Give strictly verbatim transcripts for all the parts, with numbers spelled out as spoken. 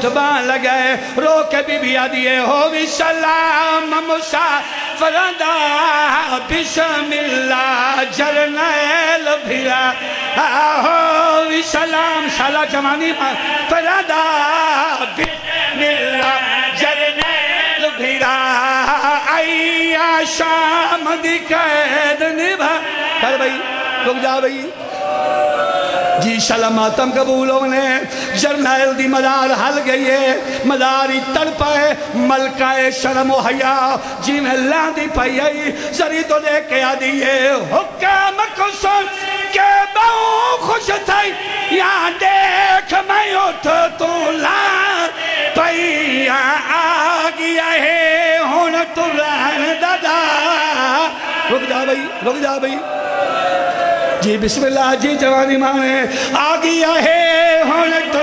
اٹھ بان لگائے رو کے بی بی آدیے ہو بھی سلام مسافران دا بسم اللہ جرنیل بھیرا ہو بھی سلام شالا جوانی مسافران دا بسم اللہ جرنیل بھیرا آئیا شام دی قید نبھا کر بھئی رک جا بھئی جی سلاماتم قبول ہونے جرنیل دی مدار حل گئی ہے مداری تڑپ ہے ملکہ شرم و حیا جی میں لاندی پائی ہے زری تو لے کے آدیے حکم کو سن کے بہو خوش تھائی یہاں دیکھ میں اٹھ تو لان پائی آگیا ہے ہون تو رہن دادا رک جا بھئی رک جا بھئی جی بسم اللہ جی جوانی مانے آگیا ہے ہونے تو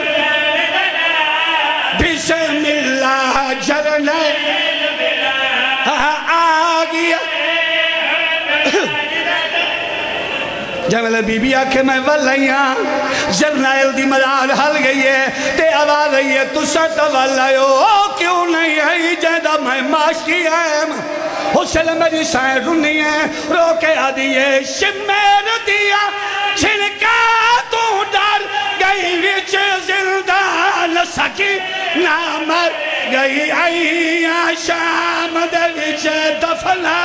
بسم اللہ جرنیل آگیا جب بی بی آکھے میں واللہیاں جرنیل دی مدار حل گئی ہے تے آواز رہی ہے تو سٹ واللہیو کیوں نہیں ہے جیدہ میں معاش کی ہے حسن میری سائن رنی ہے رو کے آدیے شمیر دیا چھنکا تو ڈر گئی وچ زندان سکی نامر گئی آئیا شام دے وچ دفنا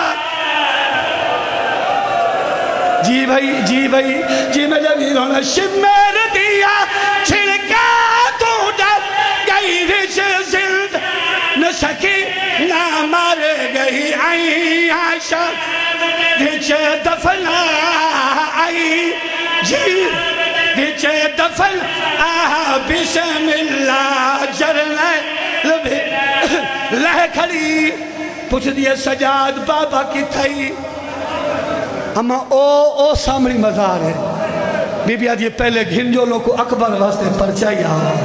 جی بھائی جی بھائی جی میں جب یہ رونا شمیر دیا چھنکا تو ڈر گئی وچ زندان سکی نامر گئی آئی آشا وچ دفنا آئی جی وچ دفنا بسم اللہ جرنیل لہ کھڑی پوچھ دیا سجاد بابا کی تھئی اما او او سامری مزار ہے بی بی آدھی پہلے گھنجولوں کو اکبر واسطے پرچائی آؤ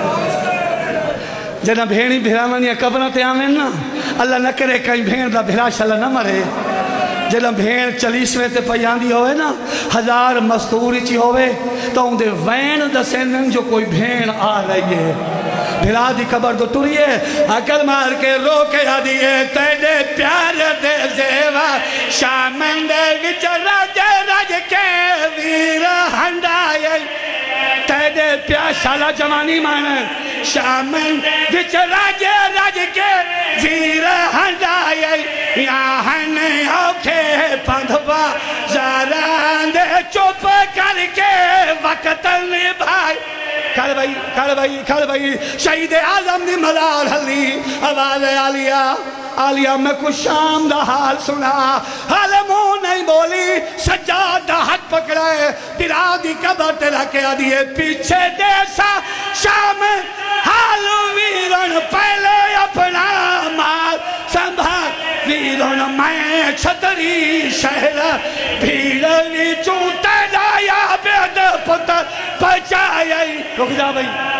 جنہ بھیڑی بھیرامنی قبرہ تے آمین نا اللہ نہ کرے کہیں بھیڑ دا بھیڑا شالا نہ مرے جنہ بھیڑ چلیسویں تے پیاندی ہوئے نا ہزار مستوری چی ہوئے تو ان دے وین دا سینن جو کوئی بھیڑ آ رہی ہے بھیڑا دی قبر تو ٹوریے عقل مار کے رو کے آدیے تیرے پیار دے زیوہ شامن دے وچ راج راج کے ویر ہنڈائے تیرے پیار شالا جوانی مانے شامن وچ راج راج کے ویر ہنڈائے یہاں اوکھے پندھوا زاران دے چوپ کر کے وقت نبھائی کھڑ بھائی کھڑ بھائی کھڑ بھائی شہید اعظم دی مدار حلی آواز عالیہ عالیہ میں کچھ شام دا حال سنا حال منہ نہیں بولی سجاد دا ہاتھ پکڑائے بلا دی قبر تیرا کے آدیے پیچھے دیسا شام حال ویرن پہلے اپنا مال سنبھال ویرن میں چھتری شہر بھیڑ وی چونتے لایا بید پتر بچائی رک جا بھائی